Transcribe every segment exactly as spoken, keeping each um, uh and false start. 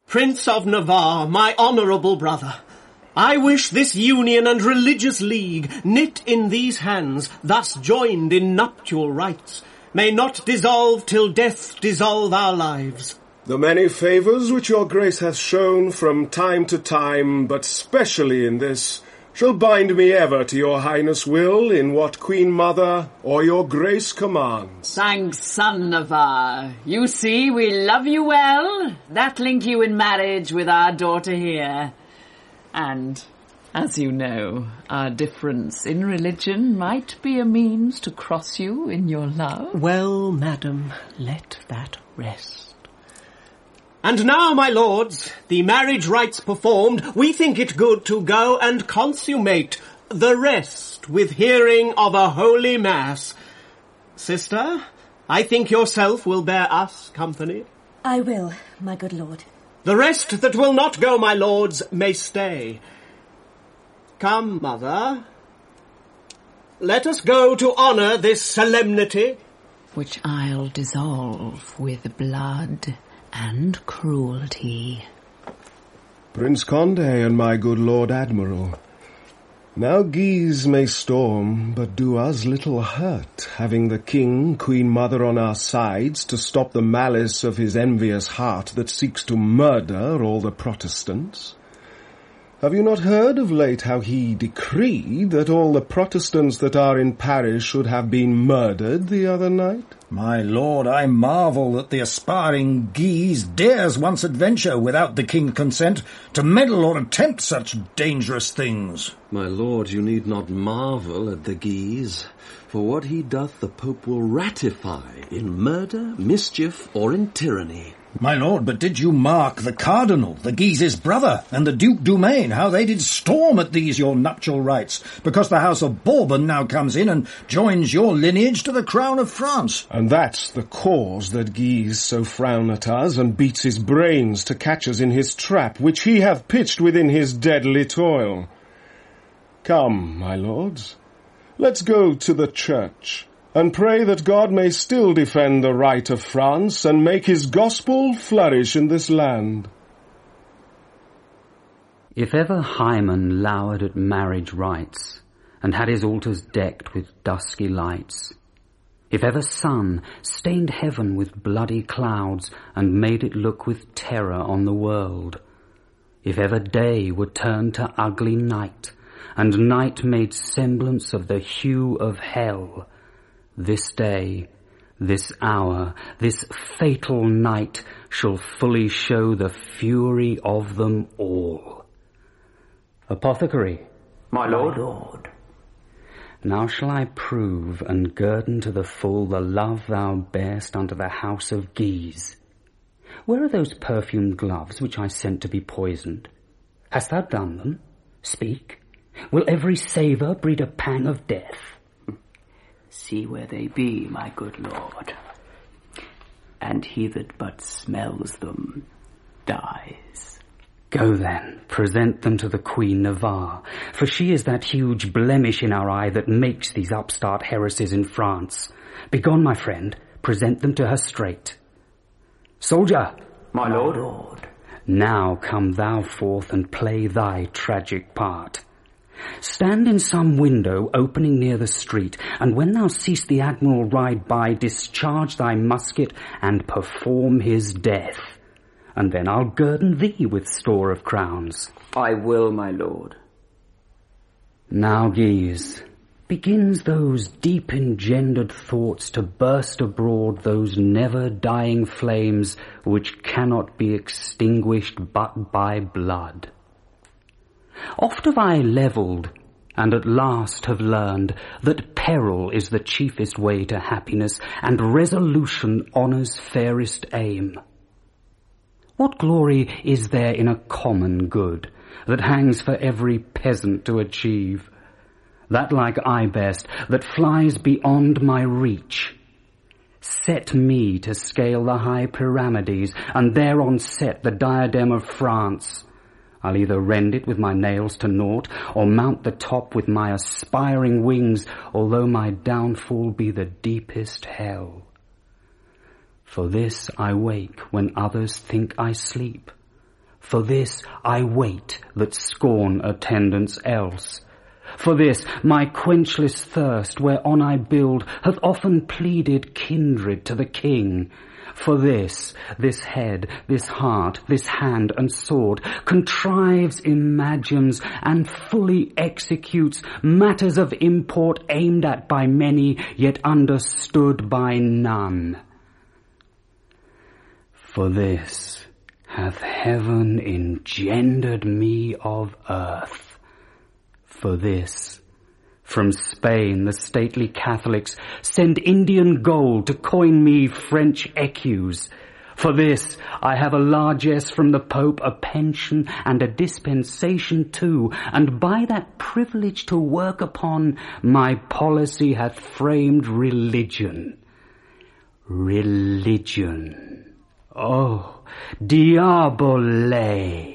Prince of Navarre, my honourable brother, I wish this union and religious league, knit in these hands, thus joined in nuptial rites, may not dissolve till death dissolve our lives. The many favours which your grace hath shown from time to time, but specially in this, shall bind me ever to your highness' will in what Queen Mother or your grace commands. Thanks, son Navarre. You see, we love you well. That link you in marriage with our daughter here. And, as you know, our difference in religion might be a means to cross you in your love. Well, madam, let that rest. And now, my lords, the marriage rites performed, we think it good to go and consummate the rest with hearing of a holy mass. Sister, I think yourself will bear us company. I will, my good lord. The rest that will not go, my lords, may stay. Come, mother, let us go to honour this solemnity, which I'll dissolve with blood and cruelty. Prince Condé and my good Lord Admiral, now Guise may storm, but do us little hurt, having the King, Queen Mother on our sides, to stop the malice of his envious heart that seeks to murder all the Protestants. Have you not heard of late how he decreed that all the Protestants that are in Paris should have been murdered the other night? My lord, I marvel that the aspiring Guise dares once adventure without the king's consent to meddle or attempt such dangerous things. My lord, you need not marvel at the Guise, for what he doth the Pope will ratify in murder, mischief, or in tyranny. My lord, but did you mark the Cardinal, the Guise's brother, and the Duke d'Umaine, how they did storm at these your nuptial rites, because the House of Bourbon now comes in and joins your lineage to the crown of France? And that's the cause that Guise so frown at us, and beats his brains to catch us in his trap, which he hath pitched within his deadly toil. Come, my lords, let's go to the church, and pray that God may still defend the right of France and make his gospel flourish in this land. If ever Hymen lowered at marriage rites, and had his altars decked with dusky lights, if ever sun stained heaven with bloody clouds, and made it look with terror on the world, if ever day were turned to ugly night, and night made semblance of the hue of hell, this day, this hour, this fatal night shall fully show the fury of them all. Apothecary. My lord. My lord. Now shall I prove and guerdon to the full the love thou bearest unto the house of Guise. Where are those perfumed gloves which I sent to be poisoned? Hast thou done them? Speak. Will every savour breed a pang of death? See where they be, my good lord, and he that but smells them dies. Go then, present them to the Queen Navarre, for she is that huge blemish in our eye that makes these upstart heresies in France. Begone, my friend, present them to her straight. Soldier! My lord. My lord. Now come thou forth and play thy tragic part. Stand in some window opening near the street, and when thou seest the Admiral ride by, discharge thy musket and perform his death. And then I'll guerdon thee with store of crowns. I will, my lord. Now, Guise, begins those deep engendered thoughts to burst abroad, those never-dying flames which cannot be extinguished but by blood. Oft have I levelled, and at last have learned, that peril is the chiefest way to happiness, and resolution honour's fairest aim. What glory is there in a common good, that hangs for every peasant to achieve? That like eyebest, that flies beyond my reach. Set me to scale the high pyramides, and thereon set the diadem of France. I'll either rend it with my nails to naught, or mount the top with my aspiring wings, although my downfall be the deepest hell. For this I wake when others think I sleep, For this I wait that scorn attendance else. For this my quenchless thirst whereon I build hath often pleaded kindred to the king. For this, this head, this heart, this hand and sword contrives, imagines, and fully executes matters of import aimed at by many, yet understood by none. For this hath heaven engendered me of earth. For this, from Spain the stately Catholics send Indian gold to coin me French écus. For this I have a largesse from the Pope, a pension and a dispensation too, and by that privilege to work upon, my policy hath framed religion. Religion. Oh, diabole!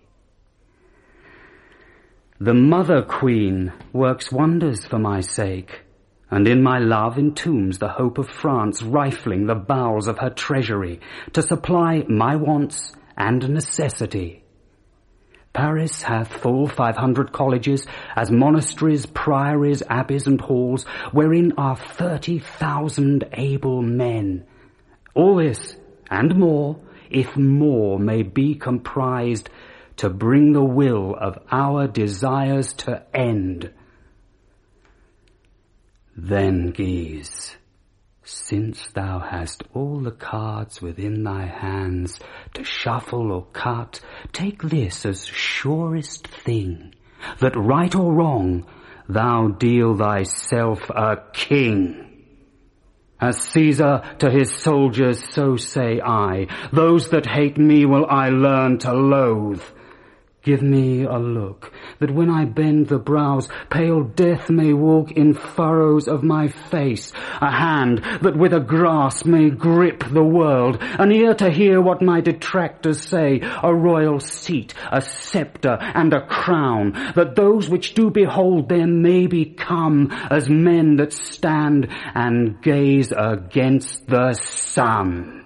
The Mother Queen works wonders for my sake, and in my love entombs the hope of France, rifling the bowels of her treasury to supply my wants and necessity. Paris hath full five hundred colleges, as monasteries, priories, abbeys and halls, wherein are thirty thousand able men. All this, and more, if more may be comprised, to bring the will of our desires to end. Then, Guise, since thou hast all the cards within thy hands to shuffle or cut, take this as surest thing, that right or wrong, thou deal thyself a king. As Caesar to his soldiers, so say I, those that hate me will I learn to loathe. Give me a look, that when I bend the brows, pale death may walk in furrows of my face, a hand that with a grasp may grip the world, an ear to hear what my detractors say, a royal seat, a sceptre, and a crown, that those which do behold them may become as men that stand and gaze against the sun.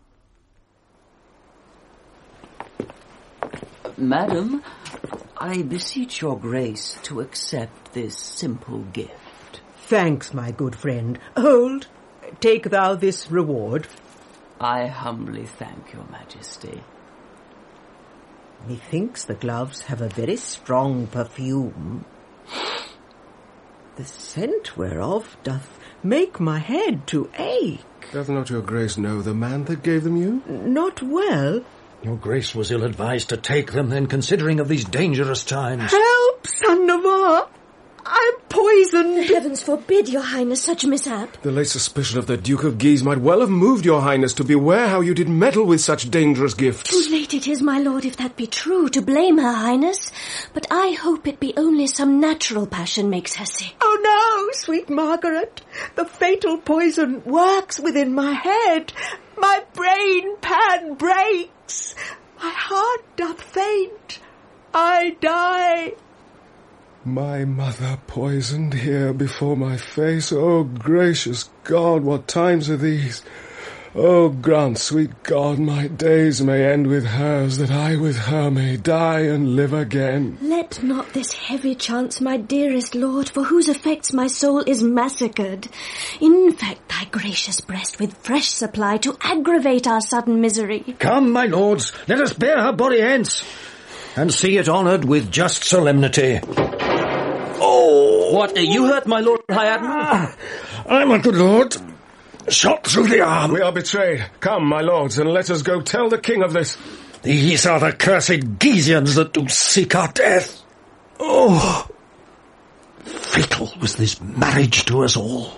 Madam, I beseech your grace to accept this simple gift. Thanks, my good friend. Hold, take thou this reward. I humbly thank your majesty. Methinks the gloves have a very strong perfume, the scent whereof doth make my head to ache. Doth not your grace know the man that gave them you? Not well. Your grace was ill-advised to take them, then, considering of these dangerous times. Help, son Navarre! I'm poisoned! Heavens forbid, your highness, such mishap. The late suspicion of the Duke of Guise might well have moved your highness to beware how you did meddle with such dangerous gifts. Too late it is, my lord, if that be true, to blame her highness. But I hope it be only some natural passion makes her sick. Oh no, sweet Margaret! The fatal poison works within my head. My brain pan breaks. My heart doth faint. I die. My mother poisoned here before my face. Oh, gracious God, what times are these? Oh, grant, sweet God, my days may end with hers, that I with her may die and live again. Let not this heavy chance, my dearest lord, for whose effects my soul is massacred, infect thy gracious breast with fresh supply to aggravate our sudden misery. Come, my lords, let us bear her body hence, and see it honoured with just solemnity. Oh! What, you hurt my lord high admiral? Aye, my good lord. Shot through the arm. We are betrayed. Come, my lords, and let us go tell the king of this. These are the cursed Guisians that do seek our death. Oh! Fatal was this marriage to us all.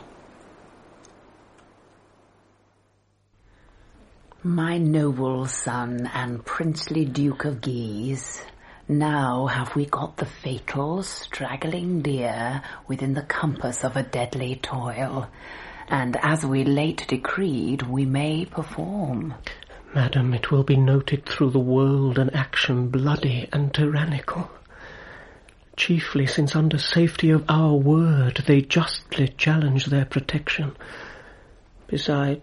My noble son and princely Duke of Guise, now have we got the fatal, straggling deer within the compass of a deadly toil, and as we late decreed, we may perform. Madam, it will be noted through the world an action bloody and tyrannical, chiefly since under safety of our word they justly challenge their protection. Besides,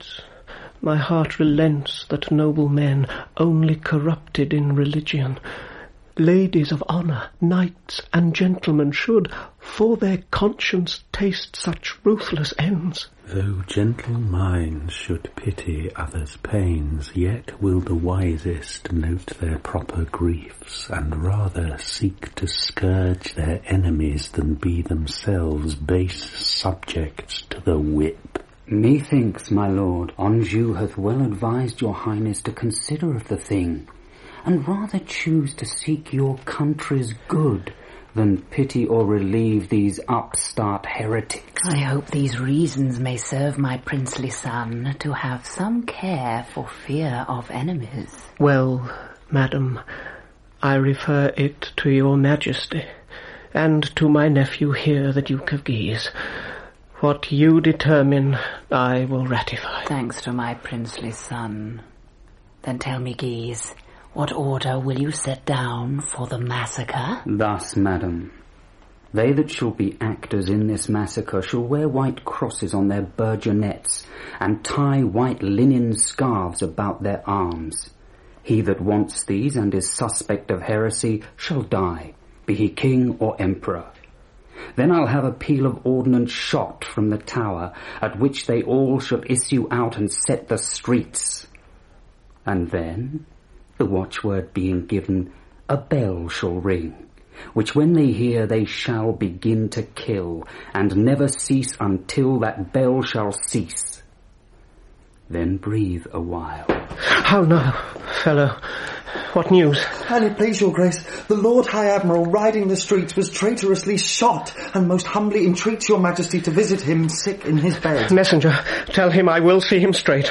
My heart relents that noble men, only corrupted in religion, ladies of honour, knights and gentlemen, should, for their conscience, taste such ruthless ends. Though gentle minds should pity others' pains, yet will the wisest note their proper griefs, and rather seek to scourge their enemies than be themselves base subjects to the whip. Methinks, my lord, Anjou hath well advised your highness to consider of the thing, and rather choose to seek your country's good than pity or relieve these upstart heretics. I hope these reasons may serve my princely son to have some care for fear of enemies. Well, madam, I refer it to your majesty, and to my nephew here, the Duke of Guise. What you determine, I will ratify. Thanks to my princely son. Then tell me, Guise, what order will you set down for the massacre? Thus, madam, they that shall be actors in this massacre shall wear white crosses on their burgonets, and tie white linen scarves about their arms. He that wants these and is suspect of heresy shall die, be he king or emperor. Then I'll have a peal of ordnance shot from the tower, at which they all shall issue out and set the streets. And then, the watchword being given, a bell shall ring, which when they hear they shall begin to kill, and never cease until that bell shall cease. Then breathe a while. How now, fellow? What news? An it please your grace, the Lord High Admiral riding the streets was traitorously shot, and most humbly entreats your majesty to visit him sick in his bed. Messenger, tell him I will see him straight.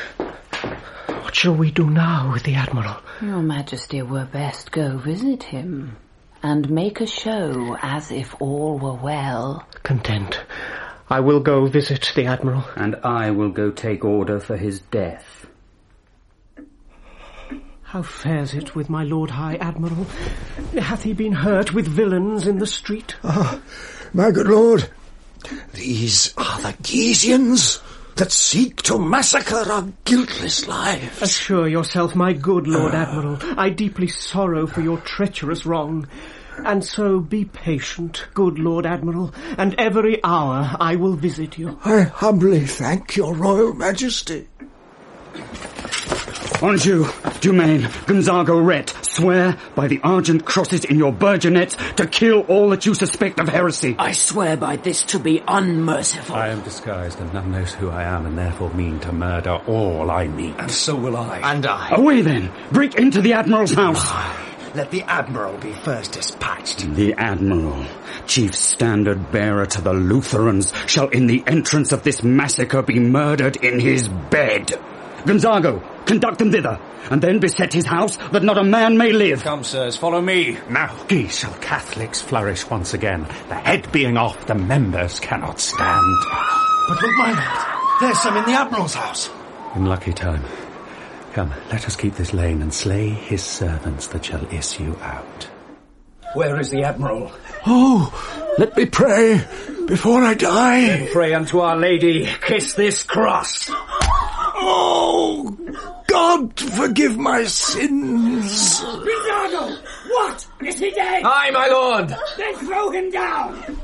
What shall we do now with the Admiral? Your majesty were best go visit him, and make a show as if all were well. Content. I will go visit the Admiral. And I will go take order for his death. How fares it with my Lord High Admiral? Hath he been hurt with villains in the street? Ah, my good lord, these are the Guisians that seek to massacre our guiltless lives. Assure yourself, my good Lord Admiral, I deeply sorrow for your treacherous wrong. And so be patient, good Lord Admiral, and every hour I will visit you. I humbly thank your royal majesty. Anjou, Dumaine, Gonzago, Rhett, swear by the argent crosses in your burgonets to kill all that you suspect of heresy. I swear by this to be unmerciful. I am disguised, and none knows who I am, and therefore mean to murder all I meet. And so will I. And I. Away then! Break into the Admiral's house! Let the Admiral be first dispatched. The Admiral, chief standard-bearer to the Lutherans, shall in the entrance of this massacre be murdered in his bed. Gonzago, conduct them thither, and then beset his house, that not a man may live. Come, sirs, follow me. Now, Guise, shall Catholics flourish once again? The head being off, the members cannot stand. But look, my lord, there's some in the Admiral's house. In lucky time. Come, let us keep this lane and slay his servants that shall issue out. Where is the Admiral? Oh, let me pray before I die. Pray unto Our Lady, kiss this cross. Oh, God, forgive my sins. Gonzago! What? Is he dead? Aye, my lord. Then throw him down!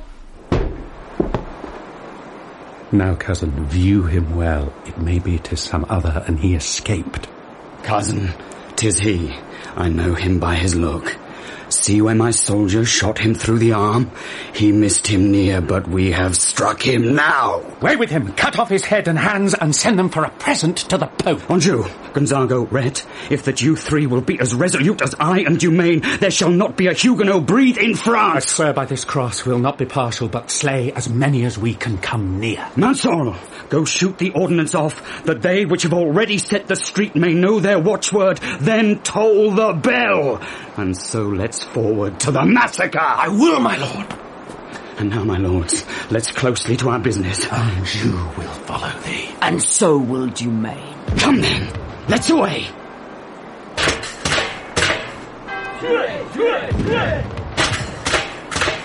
Now, cousin, view him well. It may be 'tis some other, and he escaped. Cousin, 'tis he. I know him by his look. See where my soldiers shot him through the arm? He missed him near, but we have struck him now. Away with him! Cut off his head and hands, and send them for a present to the Pope. Anjou, Gonzago, Rhett, if that you three will be as resolute as I and Dumaine, there shall not be a Huguenot breathe in France. I swear by this cross we'll not be partial, but slay as many as we can come near. Mansour, go shoot the ordnance off, that they which have already set the street may know their watchword, then toll the bell. And so let's forward to the massacre. I will, my lord. And now, my lords, let's closely to our business. Anjou will follow thee. And so will Dumaine. Come then, let's away.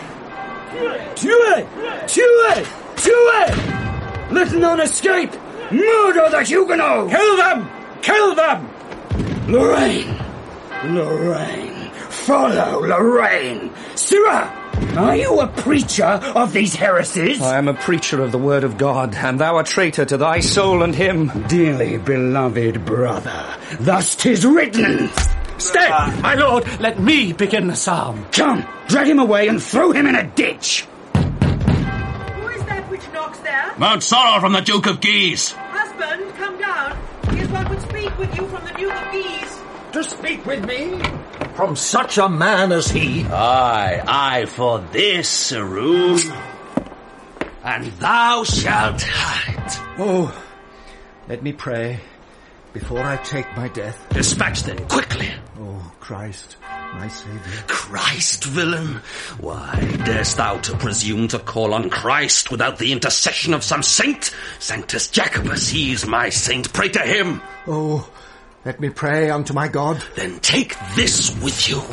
Tuez! Tuez! Tuez! Let none escape! Murder the Huguenots! Kill them! Kill them! Lorraine! Lorraine! Follow Lorraine! Sirrah! Are you a preacher of these heresies? I am a preacher of the word of God, and thou a traitor to thy soul and him. Dearly beloved brother, thus 'tis written. Stay, my lord, let me begin the psalm. Come, drag him away and throw him in a ditch. Who is that which knocks there? Mount Sorrel from the Duke of Guise. Husband, come down. Here's one would speak with you from the Duke of Guise. To speak with me? From such a man as he? Aye, aye, for this room. And thou shalt hide. Oh, let me pray before I take my death. Dispatch then, quickly. Oh, Christ, my Saviour. Christ, villain? Why, darest thou to presume to call on Christ without the intercession of some saint? Sanctus Jacobus, he is my saint. Pray to him. Oh, let me pray unto my God. Then take this with you.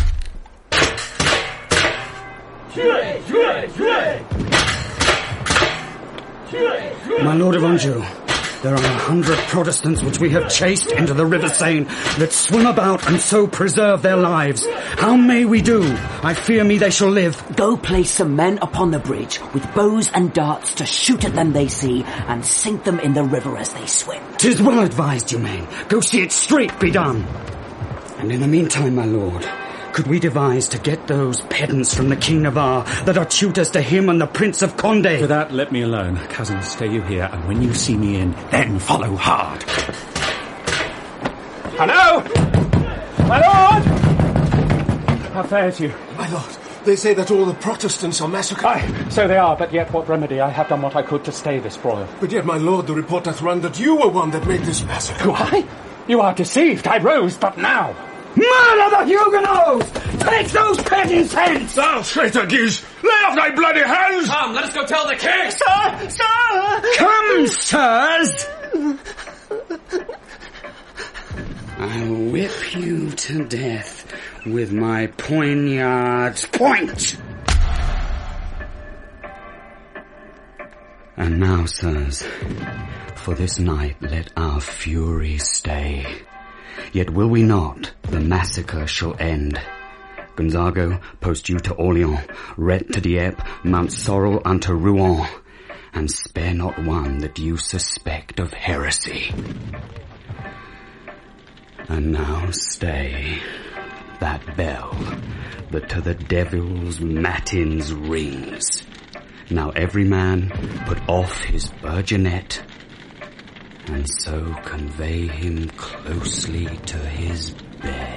My Lord of Anjou, there are a hundred Protestants which we have chased into the River Seine that swim about and so preserve their lives. How may we do? I fear me they shall live. Go place some men upon the bridge with bows and darts to shoot at them they see and sink them in the river as they swim. 'Tis well advised, Dumaine. Go see it straight be done. And in the meantime, my lord, could we devise to get those pedants from the King Navarre that are tutors to him and the Prince of Condé? For that, let me alone. Cousin, stay you here, and when you see me in, then follow hard. Hello! My lord! How fares you? My lord, they say that all the Protestants are massacred. Aye, so they are, but yet what remedy? I have done what I could to stay this broil. But yet, my lord, the report hath run that you were one that made this massacre. Why? You are deceived. I rose but now. Murder the Huguenots! Take those pedants hence! Thou traitor Guise, lay off thy bloody hands! Come, let us go tell the king! Sir, sir! Come, sirs! I'll whip you to death with my poignard's point! And now, sirs, for this night let our fury stay. Yet will we not, the massacre shall end. Gonzago, post you to Orleans, Rhett to Dieppe, Mount Sorrel unto Rouen, and spare not one that you suspect of heresy. And now stay, that bell that to the devil's matins rings. Now every man put off his burgonet, and so convey him closely to his bed.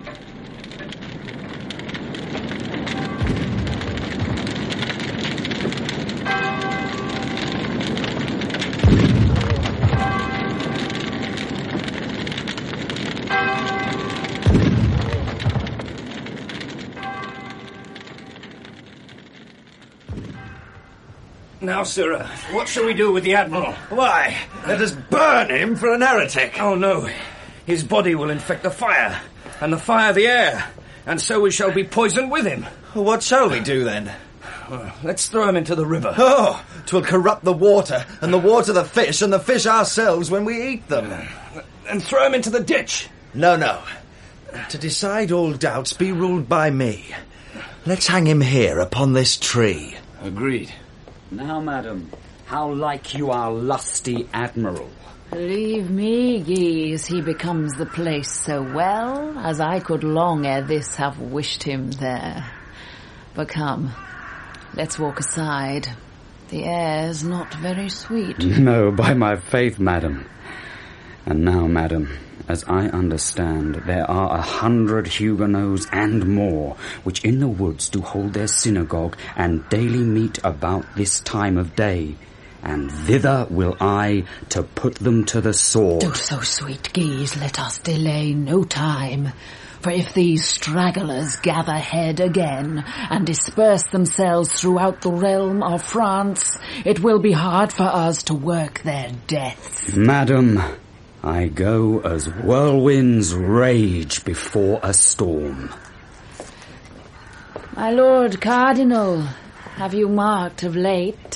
Now, sirrah, what shall we do with the Admiral? Why, let us burn him for an heretic. Oh, no. His body will infect the fire, and the fire the air, and so we shall be poisoned with him. Well, what shall we do, then? Well, let's throw him into the river. Oh, 'twill corrupt the water, and the water the fish, and the fish ourselves when we eat them. And throw him into the ditch. No, no. To decide all doubts, be ruled by me. Let's hang him here upon this tree. Agreed. Now, madam, how like you our lusty admiral? Believe me, Guise, he becomes the place so well, as I could long ere this have wished him there. But come, let's walk aside. The air's not very sweet. No, by my faith, madam. And now, madam, as I understand, there are a hundred Huguenots and more, which in the woods do hold their synagogue, and daily meet about this time of day. And thither will I to put them to the sword. Do so, sweet Guise, let us delay no time. For if these stragglers gather head again, and disperse themselves throughout the realm of France, it will be hard for us to work their deaths. Madam, I go as whirlwinds rage before a storm. My Lord Cardinal, have you marked of late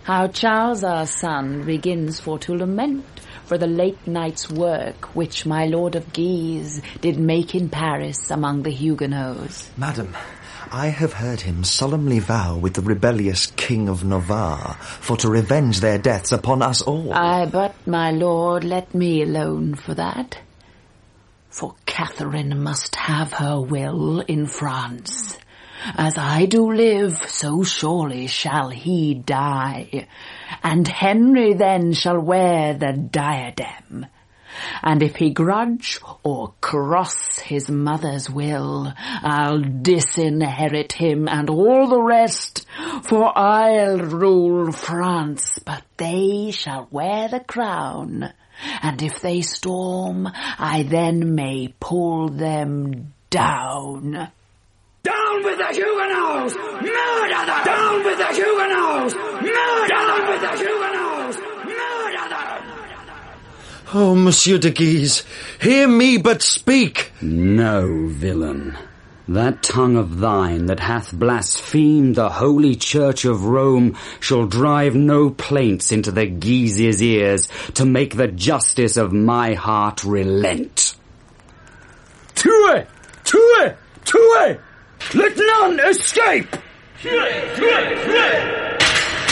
how Charles our son begins for to lament for the late night's work which my Lord of Guise did make in Paris among the Huguenots. Madam, I have heard him solemnly vow with the rebellious King of Navarre for to revenge their deaths upon us all. Ay, but, my lord, let me alone for that. For Catherine must have her will in France. As I do live, so surely shall he die, and Henry then shall wear the diadem. And if he grudge or cross his mother's will, I'll disinherit him and all the rest, for I'll rule France, but they shall wear the crown, and if they storm, I then may pull them down. Down with the Huguenots! Murder them! Down with the Huguenots! Murder Down them! with the Huguenots! Murder them! Oh, Monsieur de Guise, hear me but speak. No, villain. That tongue of thine that hath blasphemed the holy church of Rome shall drive no plaints into the Guises' ears to make the justice of my heart relent. Tuez! Tuez! Tuez! Let none escape! Tuez! Tuez! Tuez!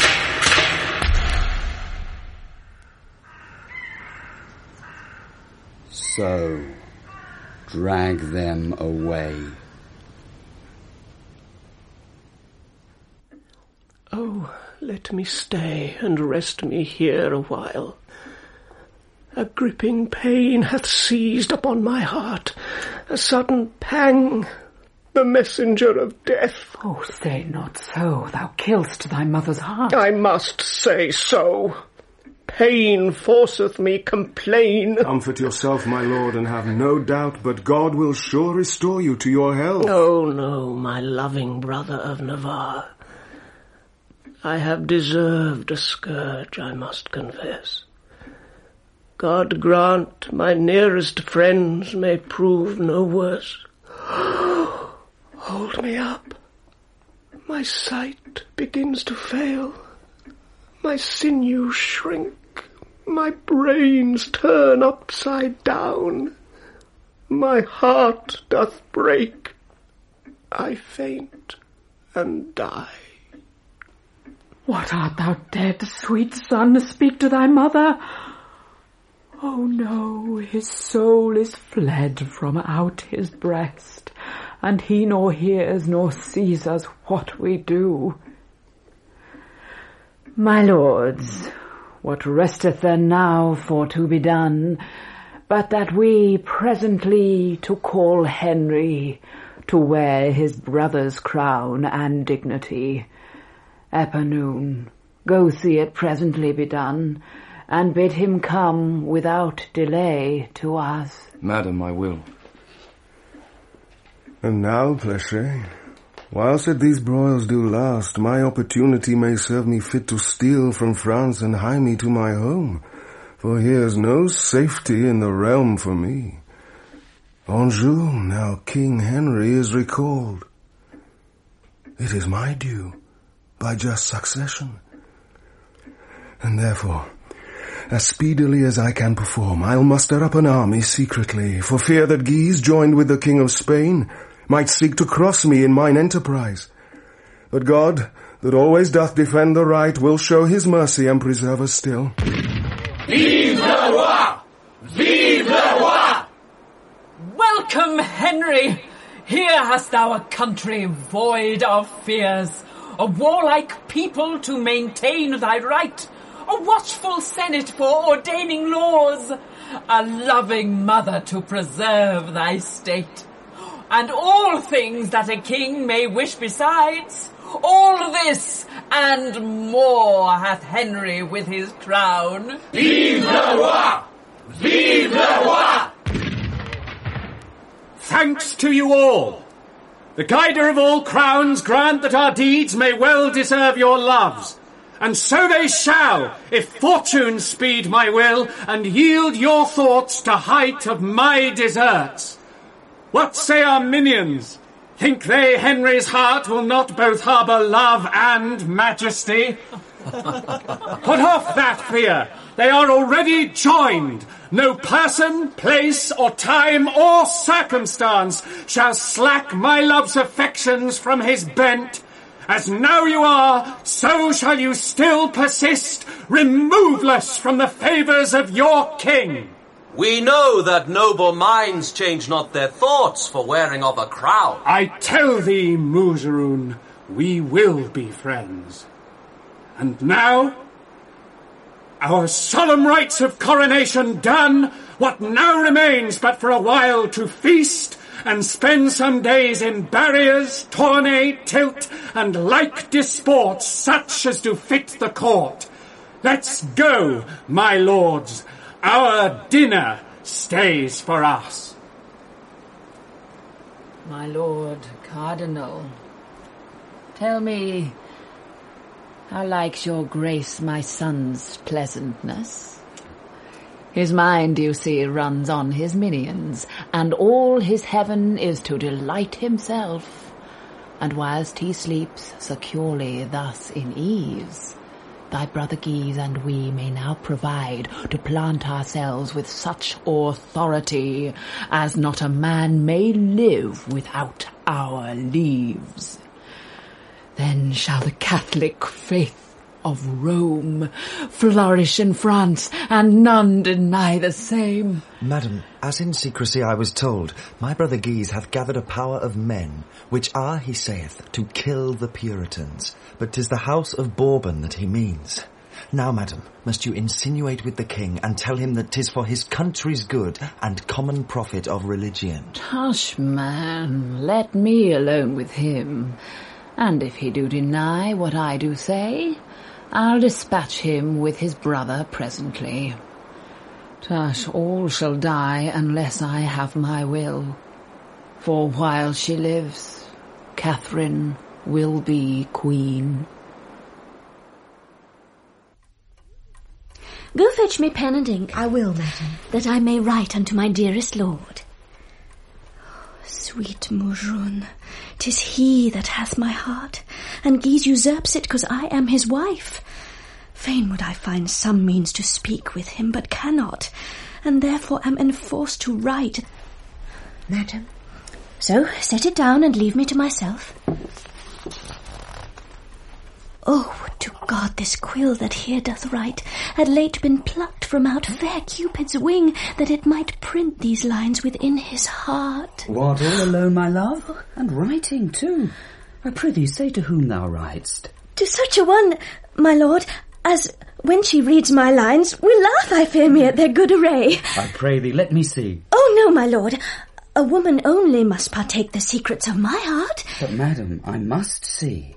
So, drag them away. Oh, let me stay and rest me here a while. A gripping pain hath seized upon my heart, a sudden pang, the messenger of death. Oh, say not so, thou kill'st thy mother's heart. I must say so. Pain forceth me complain. Comfort yourself, my lord, and have no doubt but God will sure restore you to your health. Oh, no, my loving brother of Navarre. I have deserved a scourge, I must confess. God grant my nearest friends may prove no worse. Hold me up. My sight begins to fail. My sinews shrink. My brains turn upside down. My heart doth break. I faint and die. What, art thou dead, sweet son? Speak to thy mother. Oh no, his soul is fled from out his breast, and he nor hears nor sees us what we do. My lords, what resteth there now for to be done, but that we presently to call Henry to wear his brother's crown and dignity. Epernoon, go see it presently be done, and bid him come without delay to us. Madam, I will. And now, Planchet, whilst that these broils do last, my opportunity may serve me fit to steal from France and hie me to my home, for here's no safety in the realm for me. Anjou, now King Henry, is recalled. It is my due, by just succession. And therefore, as speedily as I can perform, I'll muster up an army secretly, for fear that Guise, joined with the King of Spain, might seek to cross me in mine enterprise. But God, that always doth defend the right, will show his mercy and preserve us still. Vive le roi! Vive le roi! Welcome, Henry! Here hast thou a country void of fears, a warlike people to maintain thy right, a watchful senate for ordaining laws, a loving mother to preserve thy state, and all things that a king may wish besides. All this and more hath Henry with his crown. Vive le roi! Vive le roi! Thanks to you all. The guider of all crowns grant that our deeds may well deserve your loves. And so they shall, if fortune speed my will, and yield your thoughts to height of my deserts. What say our minions? Think they Henry's heart will not both harbour love and majesty? Put off that fear. They are already joined. No person, place, or time, or circumstance shall slack my love's affections from his bent. As now you are, so shall you still persist, removeless from the favours of your king. We know that noble minds change not their thoughts for wearing of a crown. I tell thee, Muzaroon, we will be friends. And now, our solemn rites of coronation done, what now remains but for a while to feast and spend some days in barriers, tourney, tilt, and like disports such as do fit the court. Let's go, my lords. Our dinner stays for us. My lord Cardinal, tell me, how likes your grace my son's pleasantness? His mind, you see, runs on his minions, and all his heaven is to delight himself. And whilst he sleeps securely thus in ease, thy brother Guise and we may now provide to plant ourselves with such authority as not a man may live without our leaves. Then shall the Catholic faith of Rome flourish in France, and none deny the same. Madam, as in secrecy I was told, my brother Guise hath gathered a power of men, which are, he saith, to kill the Puritans. But 'tis the house of Bourbon that he means. Now, madam, must you insinuate with the king, and tell him that 'tis for his country's good and common profit of religion. Hush, man, let me alone with him. And if he do deny what I do say, I'll dispatch him with his brother presently. Tush, all shall die unless I have my will. For while she lives, Catherine will be queen. Go fetch me pen and ink. I will, madam. That I may write unto my dearest lord. Sweet Muzaroon, 'tis he that hath my heart, and Guise usurps it, 'cause I am his wife. Fain would I find some means to speak with him, but cannot, and therefore am enforced to write. Madam. So set it down and leave me to myself. Oh, would to God this quill that here doth write had late been plucked from out fair Cupid's wing, that it might print these lines within his heart. What, all alone, my love? And writing, too? I prithee, say to whom thou writest. To such a one, my lord, as, when she reads my lines, will laugh, I fear me, at their good array. I pray thee, let me see. Oh, no, my lord. A woman only must partake the secrets of my heart. But, madam, I must see.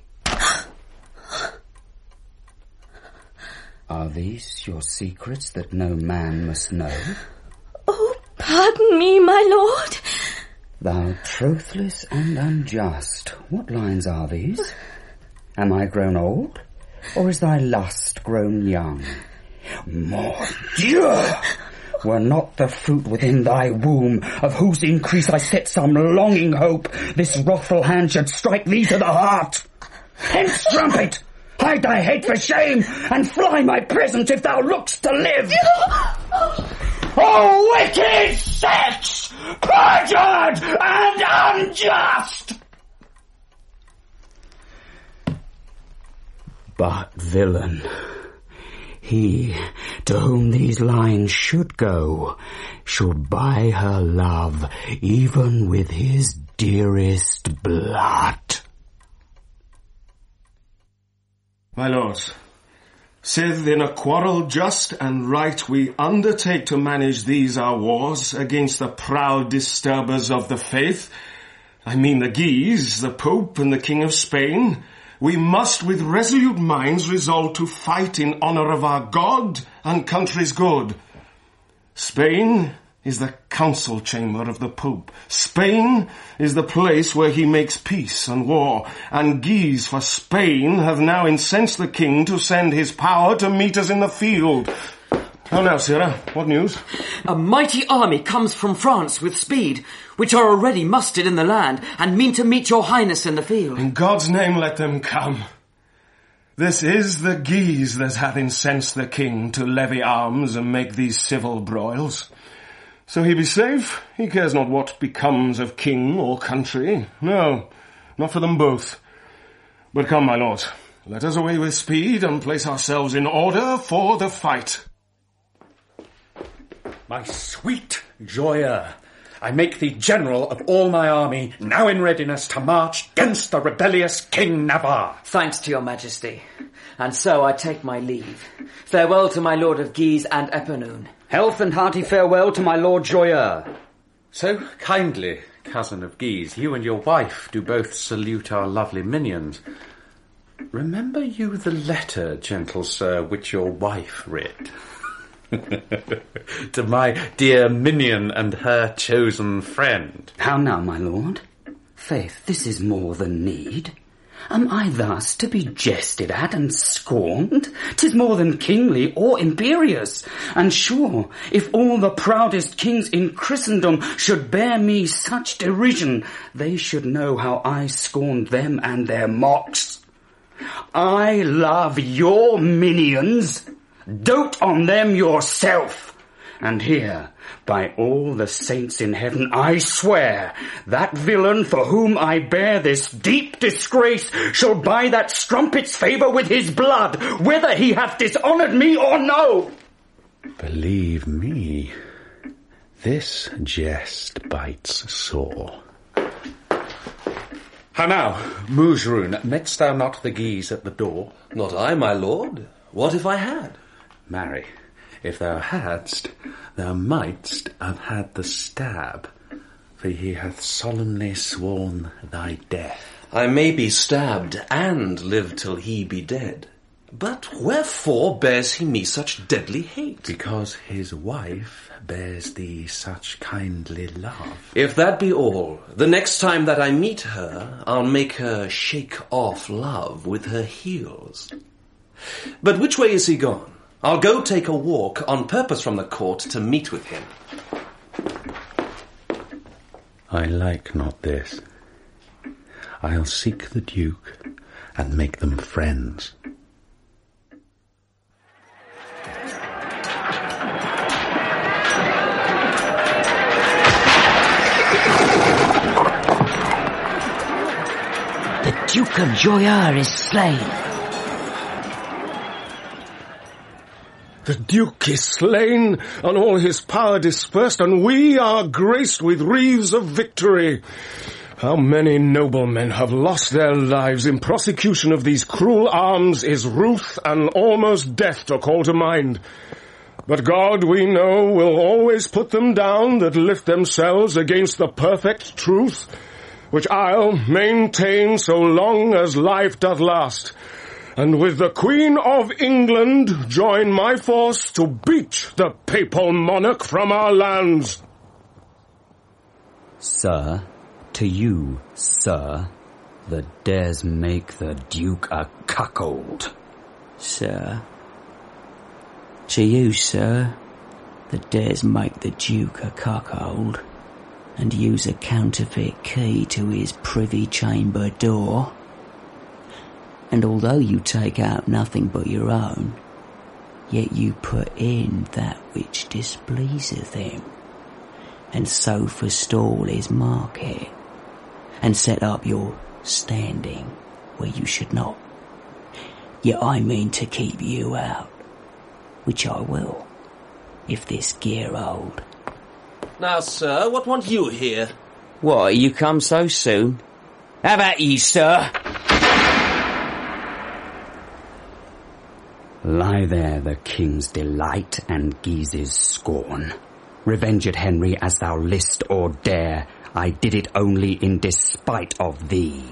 Are these your secrets that no man must know? Oh, pardon me, my lord. Thou truthless and unjust, what lines are these? Am I grown old, or is thy lust grown young? Mon Dieu! Were not the fruit within thy womb, of whose increase I set some longing hope, this wrathful hand should strike thee to the heart. Hence, strumpet! Hide thy head for shame, and fly my presence if thou look'st to live. Oh, wicked sex! Perjured and unjust! But, villain, he to whom these lines should go should buy her love even with his dearest blood. My lords, sith in a quarrel just and right we undertake to manage these our wars against the proud disturbers of the faith, I mean the Guise, the Pope, and the King of Spain, we must with resolute minds resolve to fight in honour of our God and country's good. Spain is the council chamber of the Pope. Spain is the place where he makes peace and war, and Guise for Spain hath now incensed the king to send his power to meet us in the field. How now, sirrah, what news? A mighty army comes from France with speed, which are already mustered in the land, and mean to meet your highness in the field. In God's name let them come. This is the Guise that hath incensed the king to levy arms and make these civil broils. So he be safe, he cares not what becomes of king or country. No, not for them both. But come, my lord, let us away with speed and place ourselves in order for the fight. My sweet Joya, I make thee general of all my army, now in readiness to march against the rebellious King Navarre. Thanks to your majesty. And so I take my leave. Farewell to my lord of Guise and Epernun. Health and hearty farewell to my lord Joya. So kindly, cousin of Guise, you and your wife do both salute our lovely minions. Remember you the letter, gentle sir, which your wife writ? To my dear minion and her chosen friend. How now, my lord? Faith, this is more than need. Am I thus to be jested at and scorned? 'Tis more than kingly or imperious. And sure, if all the proudest kings in Christendom should bear me such derision, they should know how I scorned them and their mocks. I love your minions. Dote on them yourself. And here, by all the saints in heaven, I swear, that villain for whom I bear this deep disgrace shall buy that strumpet's favour with his blood, whether he hath dishonoured me or no. Believe me, this jest bites sore. How now, Moujroun, metst thou not the Guise at the door? Not I, my lord. What if I had? Marry, if thou hadst, thou mightst have had the stab, for he hath solemnly sworn thy death. I may be stabbed and live till he be dead. But wherefore bears he me such deadly hate? Because his wife bears thee such kindly love. If that be all, the next time that I meet her, I'll make her shake off love with her heels. But which way is he gone? I'll go take a walk on purpose from the court to meet with him. I like not this. I'll seek the Duke and make them friends. The Duke of Joya is slain. The Duke is slain, and all his power dispersed, and we are graced with wreaths of victory. How many noblemen have lost their lives in prosecution of these cruel arms is ruth and almost death to call to mind. But God, we know, will always put them down that lift themselves against the perfect truth, which I'll maintain so long as life doth last, and with the Queen of England join my force to beat the papal monarch from our lands. Sir, to you, sir, that dares make the Duke a cuckold. Sir, to you, sir, that dares make the Duke a cuckold and use a counterfeit key to his privy chamber door. And although you take out nothing but your own, yet you put in that which displeaseth him, and so forestall his market, and set up your standing where you should not. Yet I mean to keep you out, which I will, if this gear hold. Now, sir, what want you here? What, you come so soon? How about ye, sir? Lie there the king's delight and Guise's scorn. Revenge it, Henry, as thou list or dare. I did it only in despite of thee.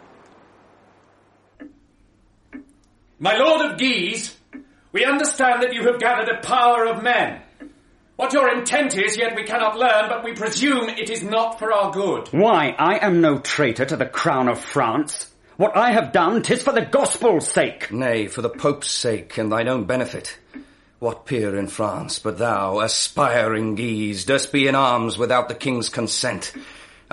My lord of Guise, we understand that you have gathered a power of men. What your intent is, yet we cannot learn, but we presume it is not for our good. Why, I am no traitor to the crown of France. What I have done, 'tis for the gospel's sake. Nay, for the Pope's sake and thine own benefit. What peer in France but thou, aspiring Guise, durst be in arms without the king's consent?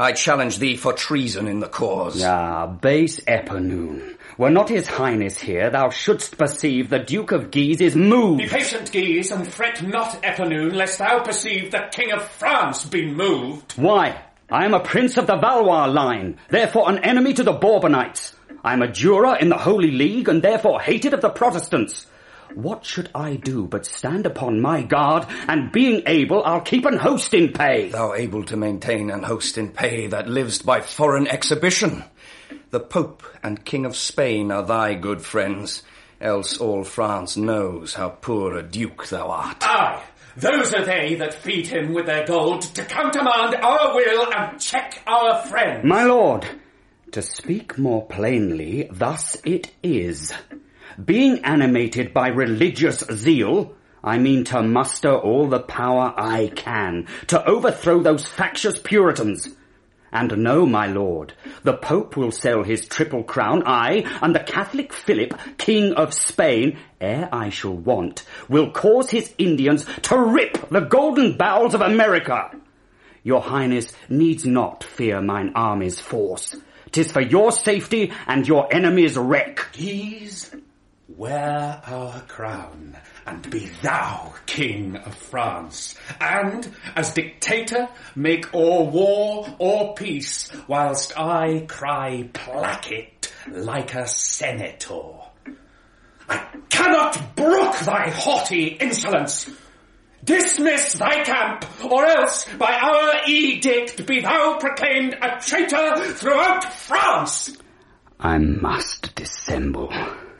I challenge thee for treason in the cause. Ah, base Eponine. Were not his highness here, thou shouldst perceive the Duke of Guise is moved. Be patient, Guise, and fret not, Eponine, lest thou perceive the King of France be moved. Why? I am a prince of the Valois line, therefore an enemy to the Bourbonites. I am a juror in the Holy League, and therefore hated of the Protestants. What should I do but stand upon my guard, and being able, I'll keep an host in pay? Thou able to maintain an host in pay that livest by foreign exhibition. The Pope and King of Spain are thy good friends, else all France knows how poor a duke thou art. Aye, those are they that feed him with their gold to countermand our will and check our friends. My lord, to speak more plainly, thus it is. Being animated by religious zeal, I mean to muster all the power I can to overthrow those factious Puritans. And know, my lord, the Pope will sell his triple crown, aye, and the Catholic Philip, King of Spain, ere I shall want, will cause his Indians to rip the golden bowels of America. Your highness needs not fear mine army's force. 'Tis for your safety and your enemy's wreck. Guise, wear our crown, and be thou King of France, and, as dictator, make or war or peace, whilst I cry placket like a senator. I cannot brook thy haughty insolence. Dismiss thy camp, or else by our edict be thou proclaimed a traitor throughout France. I must dissemble.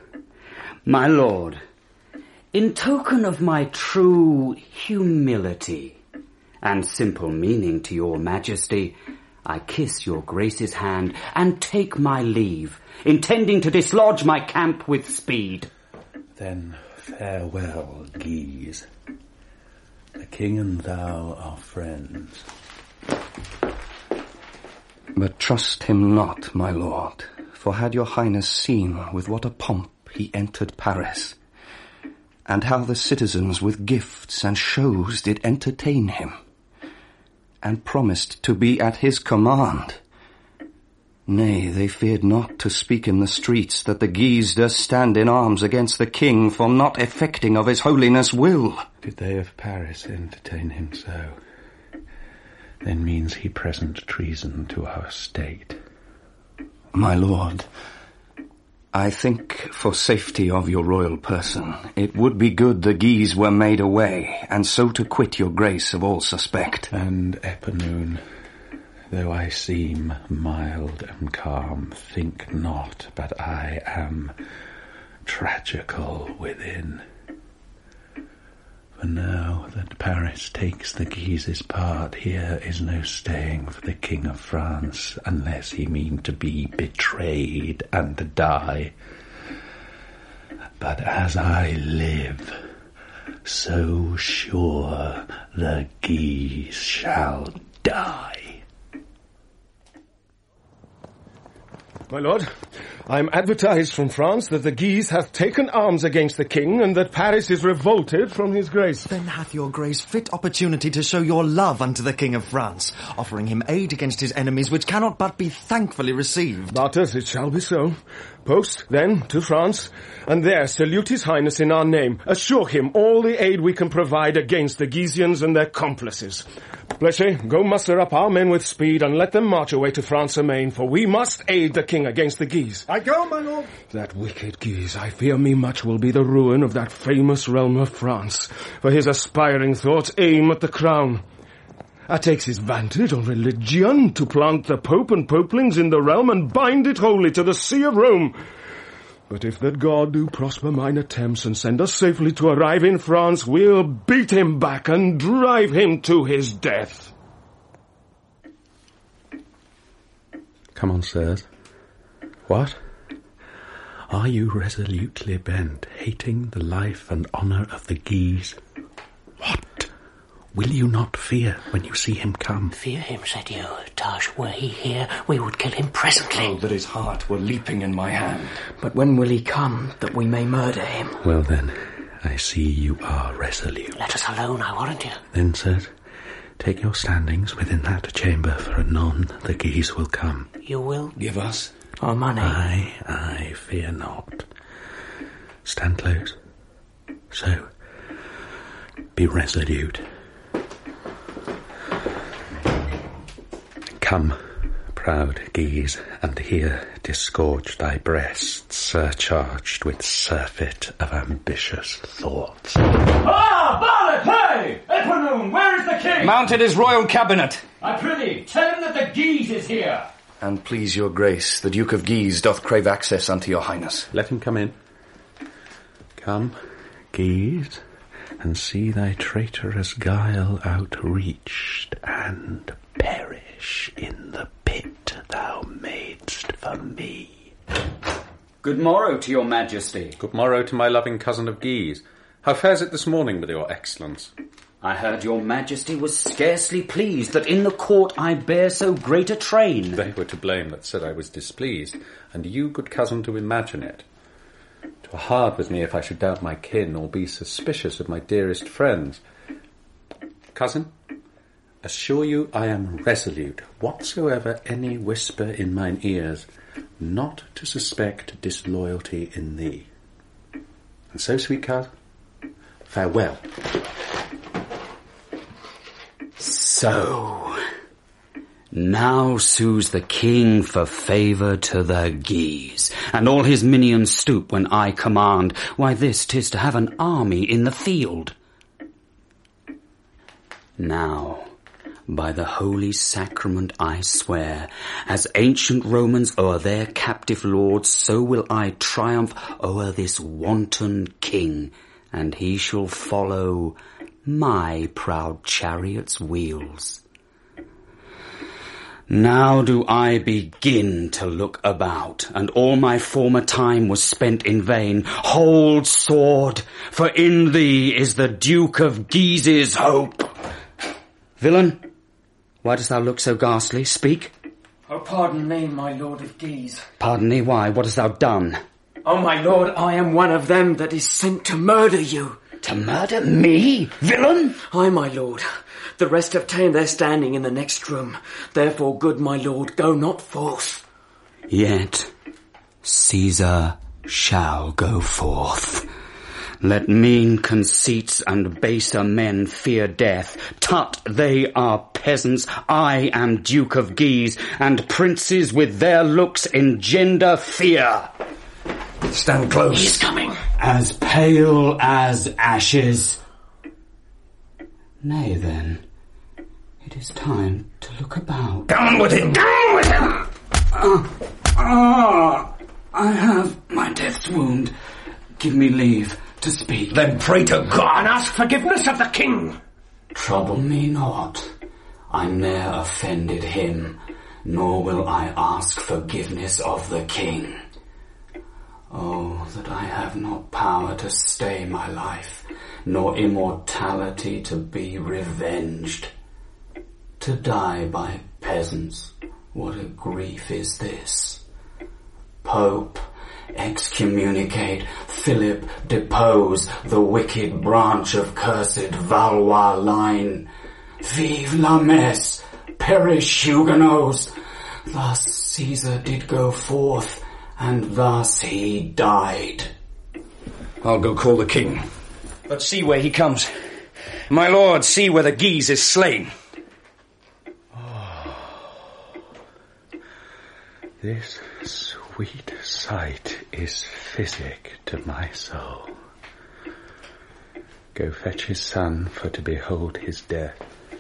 My lord, in token of my true humility and simple meaning to your majesty, I kiss your grace's hand and take my leave, intending to dislodge my camp with speed. Then farewell, Guise. The king and thou are friends. But trust him not, my lord, for had your highness seen with what a pomp he entered Paris, and how the citizens with gifts and shows did entertain him, and promised to be at his command. Nay, they feared not to speak in the streets that the Guise does stand in arms against the king for not effecting of his holiness' will. Did they of Paris entertain him so? Then means he present treason to our state. My lord, I think for safety of your royal person, it would be good the Guise were made away, and so to quit your grace of all suspect. And Eponine, though I seem mild and calm, think not but I am tragical within. For now that Paris takes the Guise's part, here is no staying for the King of France, unless he mean to be betrayed and to die. But as I live, so sure the Guise shall die. My lord, I am advertised from France that the Guise hath taken arms against the king, and that Paris is revolted from his grace. Then hath your grace fit opportunity to show your love unto the king of France, offering him aid against his enemies, which cannot but be thankfully received. Martyrs, it shall be so. Post, then, to France, and there salute his highness in our name. Assure him all the aid we can provide against the Guisians and their complices. Blessé, go muster up our men with speed, and let them march away to France amain, for we must aid the king against the Guise. I go, my lord. That wicked Guise, I fear me much, will be the ruin of that famous realm of France, for his aspiring thoughts aim at the crown. Uh, takes his vantage on religion to plant the Pope and Popelings in the realm and bind it wholly to the see of Rome. But if that God do prosper mine attempts and send us safely to arrive in France, we'll beat him back and drive him to his death. Come on, sirs. What? Are you resolutely bent, hating the life and honour of the Guise? What? Will you not fear when you see him come? Fear him, said you. Tush, were he here, we would kill him presently. Oh, that his heart were leaping in my hand. But when will he come, that we may murder him? Well then, I see you are resolute. Let us alone, I warrant you. Then, sirs, Take your standings within that chamber, for anon the Guise will come. You will? Give us our money. Aye, aye, fear not. Stand close. So, be resolute. Come, proud Guise, and here disgorge thy breast, surcharged with surfeit of ambitious thoughts. Ah, Barlet, hey! Equinoon, where is the king? Mounted his royal cabinet. I prithee, tell him that the Guise is here. And please your grace, the Duke of Guise doth crave access unto your highness. Let him come in. Come, Guise, and see thy traitorous guile outreached, and perish in the pit thou madest for me. Good morrow to your majesty. Good morrow to my loving cousin of Guise. How fares it this morning with your excellence? I heard your majesty was scarcely pleased that in the court I bear so great a train. They were to blame that said I was displeased, and you, good cousin, to imagine it. 'Twere hard with me if I should doubt my kin, or be suspicious of my dearest friends. Cousin, assure you I am resolute, whatsoever any whisper in mine ears, not to suspect disloyalty in thee. And so, sweet cousin, farewell. So, now sues the king for favour to the Guise, and all his minions stoop when I command. Why, this 'tis to have an army in the field. Now, by the holy sacrament I swear, as ancient Romans o'er their captive lords, so will I triumph o'er this wanton king, and he shall follow my proud chariot's wheels. Now do I begin to look about, and all my former time was spent in vain. Hold, sword, for in thee is the Duke of Guise's hope. Villain, why dost thou look so ghastly? Speak. Oh, pardon me, my lord of Guise. Pardon thee, why? What hast thou done? Oh, my lord, I am one of them that is sent to murder you. To murder me, villain? Aye, my lord. The rest have ta'en their standing in the next room. Therefore, good my lord, go not forth. Yet Caesar shall go forth. Let mean conceits and baser men fear death. Tut, they are peasants, I am Duke of Guise, and princes with their looks engender fear. Stand close. He's coming. As pale as ashes. Nay then, it is time to look about. Down with him! Down with him! Ah, ah, I have my death's wound. Give me leave to speak. Then pray to God and ask forgiveness of the king. Trouble me not. I ne'er offended him, nor will I ask forgiveness of the king. Oh, that I have not power to stay my life, nor immortality to be revenged. To die by peasants, what a grief is this. Pope, excommunicate, Philip, depose the wicked branch of cursed Valois line. Vive la messe, perish Huguenots. Thus Caesar did go forth, and thus he died. I'll go call the king. But see where he comes. My lord, see where the Guise is slain. Oh, this sweet sight is physic to my soul. Go fetch his son for to behold his death.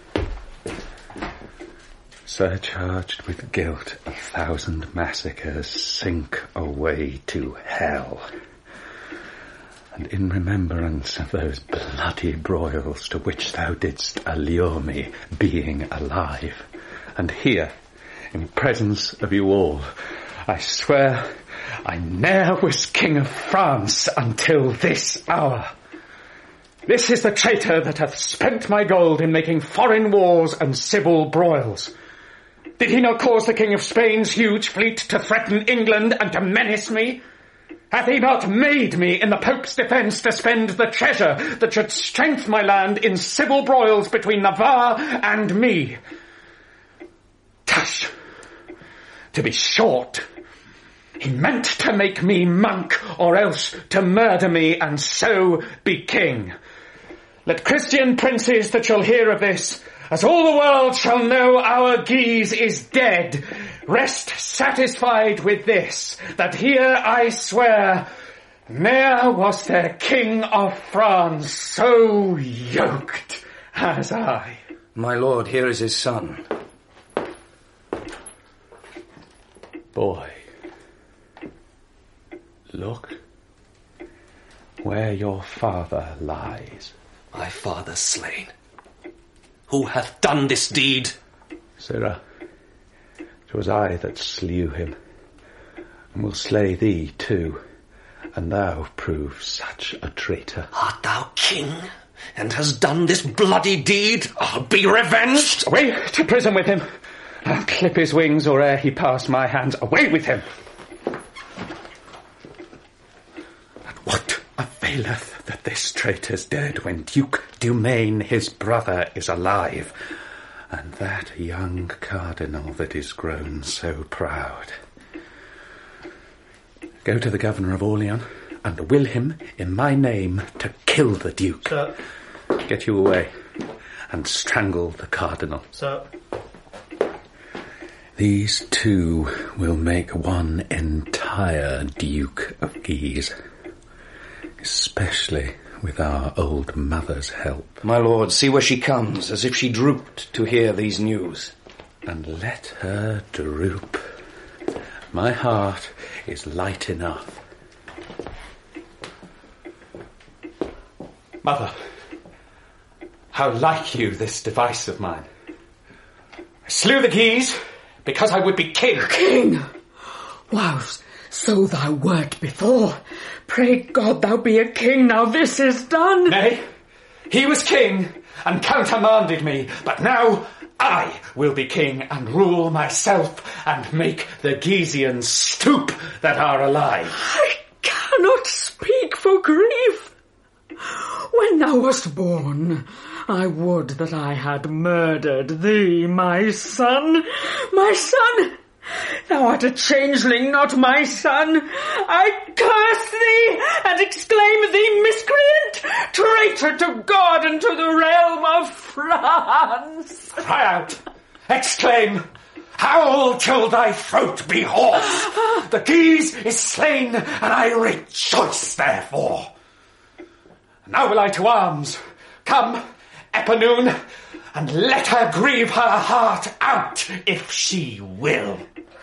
Surcharged with guilt, a thousand massacres sink away to hell. And in remembrance of those bloody broils to which thou didst allure me, being alive, and here, in presence of you all, I swear I ne'er was king of France until this hour. This is the traitor that hath spent my gold in making foreign wars and civil broils. Did he not cause the King of Spain's huge fleet to threaten England and to menace me? Hath he not made me in the Pope's defence to spend the treasure that should strengthen my land in civil broils between Navarre and me? Tush! To be short, he meant to make me monk, or else to murder me and so be king. Let Christian princes that shall hear of this, as all the world shall know our Guise is dead, rest satisfied with this, that here I swear, ne'er was there king of France so yoked as I. My lord, here is his son. Boy, look where your father lies. My father slain. Who hath done this deed? Sirrah, 'twas I that slew him, and will slay thee too, and thou prove such a traitor. Art thou king, and hast done this bloody deed? I'll be revenged! Away to prison with him! I'll clip his wings, or ere he pass my hands. Away with him! But what availeth that this traitor's dead, when Duke Dumaine, his brother, is alive, and that young cardinal that is grown so proud? Go to the governor of Orleans, and will him, in my name, to kill the Duke. Sir. Get you away, and strangle the cardinal. Sir. These two will make one entire Duke of Guise, especially with our old mother's help. My lord, see where she comes, as if she drooped to hear these news. And let her droop. My heart is light enough. Mother, how like you this device of mine? I slew the Guise because I would be king. King? Wow, so thou wert before. Pray God thou be a king, now this is done. Nay, he was king and countermanded me, but now I will be king and rule myself and make the Guisians stoop that are alive. I cannot speak for grief. When thou wast born, I would that I had murdered thee, my son. My son! Thou art a changeling, not my son. I curse thee and exclaim thee miscreant, traitor to God and to the realm of France. Cry out, exclaim, howl till thy throat be hoarse. The Guise is slain, and I rejoice therefore. Now will I to arms. Come, Eponine, and let her grieve her heart out, if she will.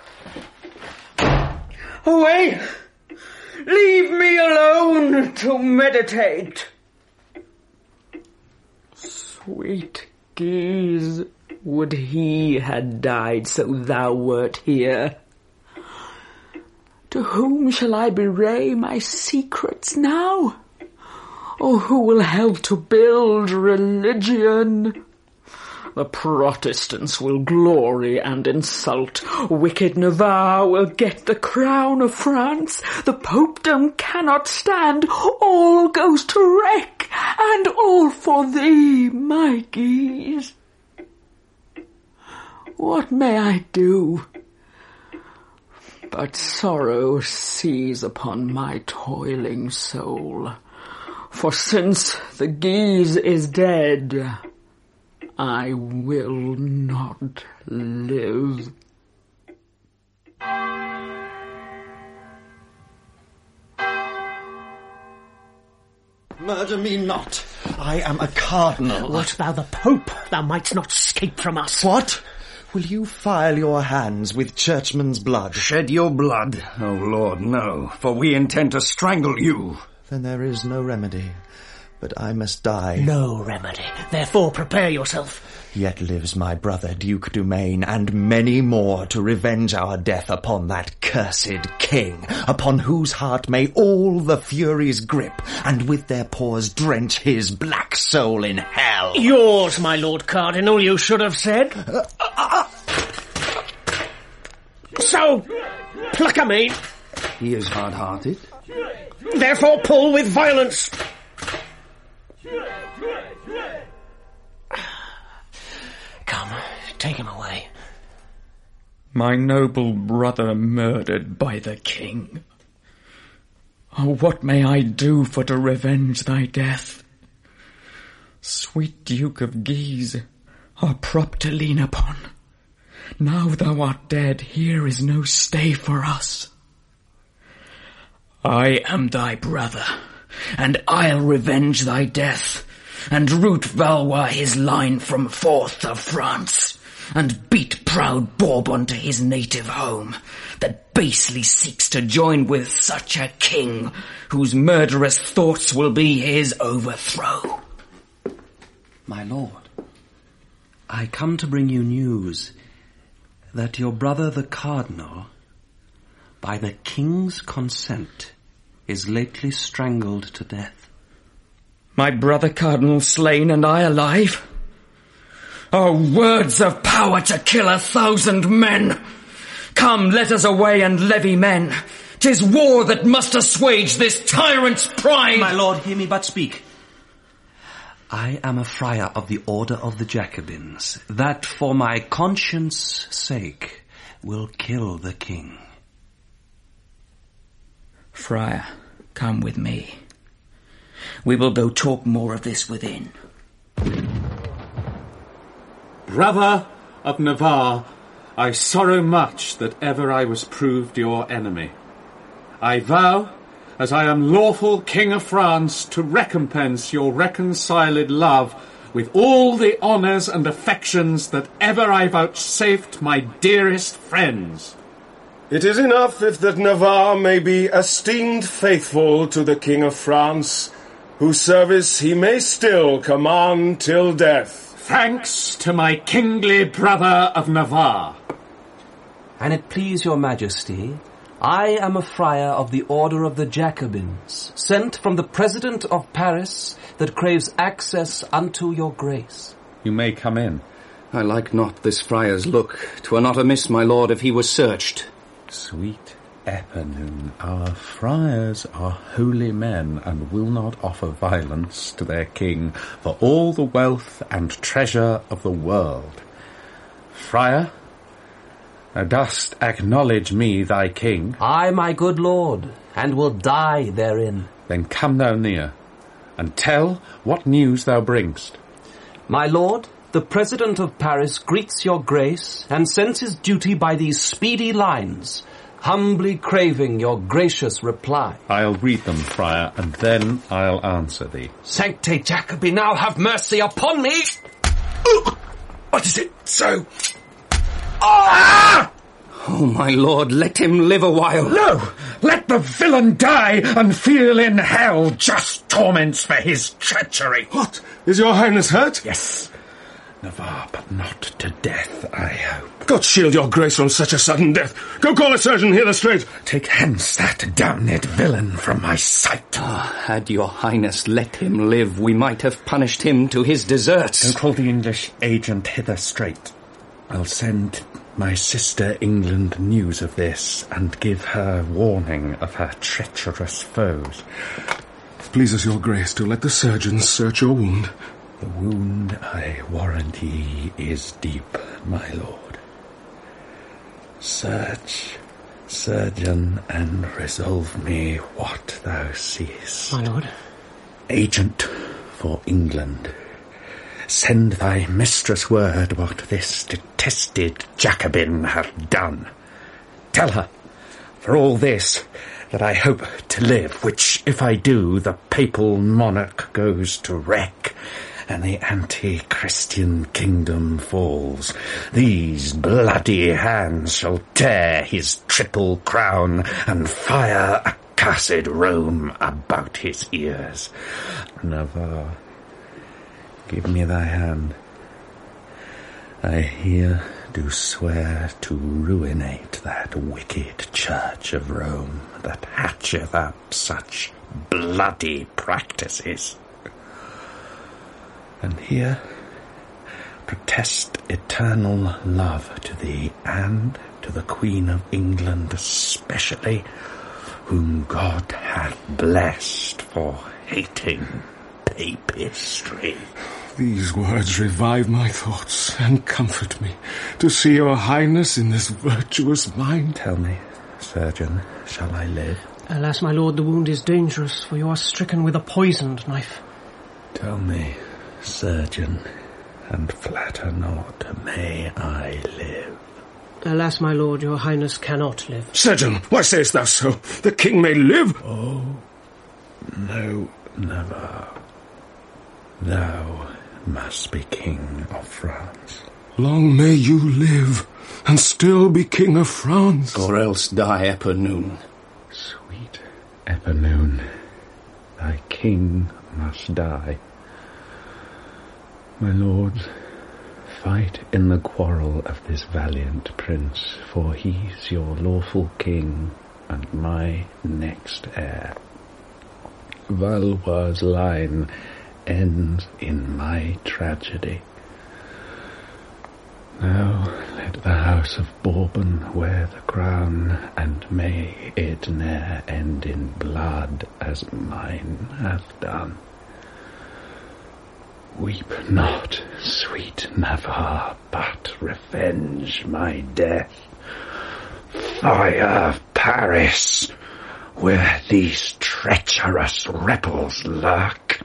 Away! Leave me alone to meditate. Sweet Guise, would he had died so thou wert here. To whom shall I bewray my secrets now? Or who will help to build religion? The Protestants will glory and insult. Wicked Navarre will get the crown of France. The popedom cannot stand. All goes to wreck, and all for thee, my Guise. What may I do? But sorrow seize upon my toiling soul. For since the Guise is dead, I will not live. Murder me not. I am a cardinal. Wert thou the Pope, thou mightst not escape from us. What? Will you file your hands with churchmen's blood? Shed your blood? Oh, Lord, no, for we intend to strangle you. Then there is no remedy, but I must die. No remedy. Therefore prepare yourself. Yet lives my brother Duke Dumaine, and many more, to revenge our death upon that cursed king, upon whose heart may all the Furies grip, and with their paws drench his black soul in hell. Yours, my Lord Cardinal, you should have said. Uh, uh, uh. So, pluck a me. He is hard-hearted. Therefore pull with violence. Come, take him away. My noble brother murdered by the king. Oh, what may I do for to revenge thy death? Sweet Duke of Guise, our prop to lean upon. Now thou art dead, here is no stay for us. I am thy brother, and I'll revenge thy death, and root Valois his line from forth of France, and beat proud Bourbon to his native home, that basely seeks to join with such a king, whose murderous thoughts will be his overthrow. My lord, I come to bring you news that your brother the cardinal, by the king's consent, is lately strangled to death. My brother cardinal slain and I alive? Oh, words of power to kill a thousand men! Come, let us away and levy men. 'Tis war that must assuage this tyrant's pride. My lord, hear me but speak. I am a friar of the Order of the Jacobins, that for my conscience' sake will kill the king. Friar, come with me. We will go talk more of this within. Brother of Navarre, I sorrow much that ever I was proved your enemy. I vow, as I am lawful King of France, to recompense your reconciled love with all the honours and affections that ever I vouchsafed my dearest friends. It is enough if that Navarre may be esteemed faithful to the King of France, whose service he may still command till death. Thanks to my kingly brother of Navarre. An it please your majesty, I am a friar of the Order of the Jacobins, sent from the President of Paris, that craves access unto your grace. You may come in. I like not this friar's look. 'Twere not amiss, my lord, if he was searched. Sweet Eponine, our friars are holy men, and will not offer violence to their king for all the wealth and treasure of the world. Friar, thou dost acknowledge me thy king? I, my good lord, and will die therein. Then come thou near, and tell what news thou bringst. My lord, the President of Paris greets your grace, and sends his duty by these speedy lines, humbly craving your gracious reply. I'll read them, friar, and then I'll answer thee. Sancte Jacobi, now have mercy upon me! What is it? So... Ah! Oh, my lord, let him live a while. No! Let the villain die and feel in hell just torments for his treachery. What? Is your highness hurt? Yes. Navarre, but not to death, I hope. God shield your grace from such a sudden death. Go call a surgeon here straight. Take hence that damned villain from my sight. Oh, had your highness let him live, we might have punished him to his deserts. Go call the English agent hither straight. I'll send my sister England news of this, and give her warning of her treacherous foes. It pleases your grace to let the surgeons search your wound. The wound, I warrant ye, is deep, my lord. Search, surgeon, and resolve me what thou seest. My lord. Agent for England, send thy mistress word what this detested Jacobin hath done. Tell her, for all this, that I hope to live, which, if I do, the papal monarch goes to wreck, and the anti-Christian kingdom falls. These bloody hands shall tear his triple crown, and fire accursed Rome about his ears. Navarre, give me thy hand. I here do swear to ruinate that wicked church of Rome that hatcheth up such bloody practices. And here protest eternal love to thee, and to the Queen of England especially, whom God hath blessed for hating papistry. These words revive my thoughts and comfort me to see your highness in this virtuous mind. Tell me, surgeon, shall I live? Alas, my lord, the wound is dangerous, for you are stricken with a poisoned knife. Tell me, surgeon, and flatter not, may I live? Alas, my lord, your highness cannot live. Surgeon, why sayest thou so? The king may live. Oh, no, never. Thou must be king of France. Long may you live, and still be king of France. Or else die Epernoon. Sweet Epernoon, thy king must die. My lords, fight in the quarrel of this valiant prince, for he's your lawful king and my next heir. Valois' line ends in my tragedy. Now let the house of Bourbon wear the crown, and may it ne'er end in blood as mine hath done. Weep not, sweet Navarre, but revenge my death. Fire Paris, where these treacherous rebels lurk.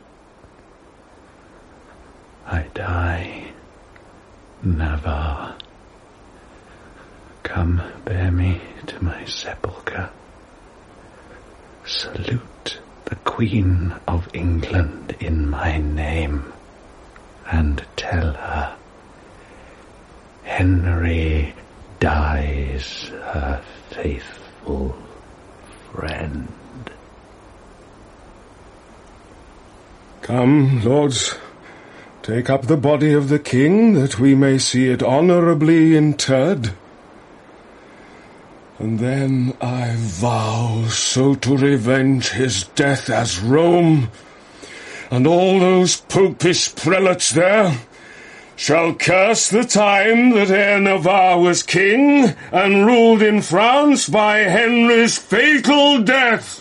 I die, Navarre. Come, bear me to my sepulchre. Salute the Queen of England in my name, and tell her Henry dies her faithful friend. Come, lords, take up the body of the king, that we may see it honourably interred. And then I vow so to revenge his death as Rome, and all those popish prelates there, shall curse the time that ere Navarre was king, and ruled in France by Henry's fatal death.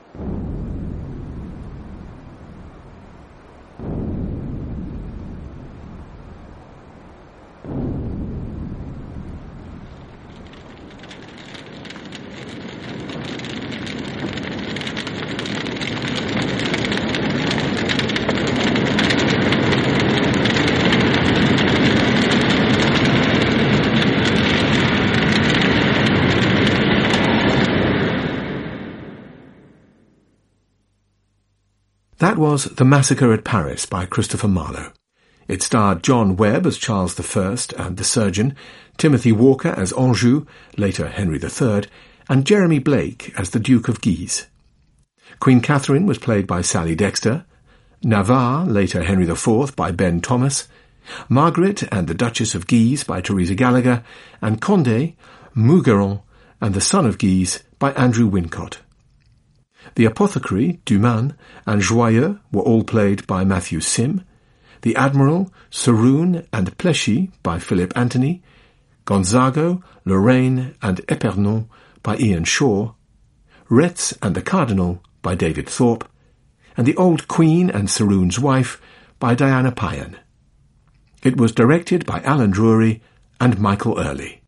That was The Massacre at Paris by Christopher Marlowe. It starred John Webb as Charles the First and the Surgeon, Timothy Walker as Anjou, later Henry the Third, and Jeremy Blake as the Duke of Guise. Queen Catherine was played by Sally Dexter, Navarre, later Henry the Fourth, by Ben Thomas, Margaret and the Duchess of Guise by Teresa Gallagher, and Condé, Mougeron, and the Son of Guise by Andrew Wincott. The Apothecary, Duman, and Joyeux were all played by Matthew Sim, the Admiral, Saroun, and Pleshy by Philip Anthony, Gonzago, Lorraine, and Epernon by Ian Shaw, Retz and the Cardinal by David Thorpe, and the Old Queen and Saroun's Wife by Diana Payan. It was directed by Alan Drury and Michael Early.